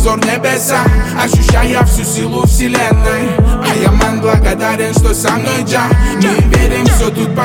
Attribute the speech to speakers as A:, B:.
A: взор небеса, ощущая всю силу вселенной. А я, ман, благодарен, что со мной Джа. Мы верим, все тут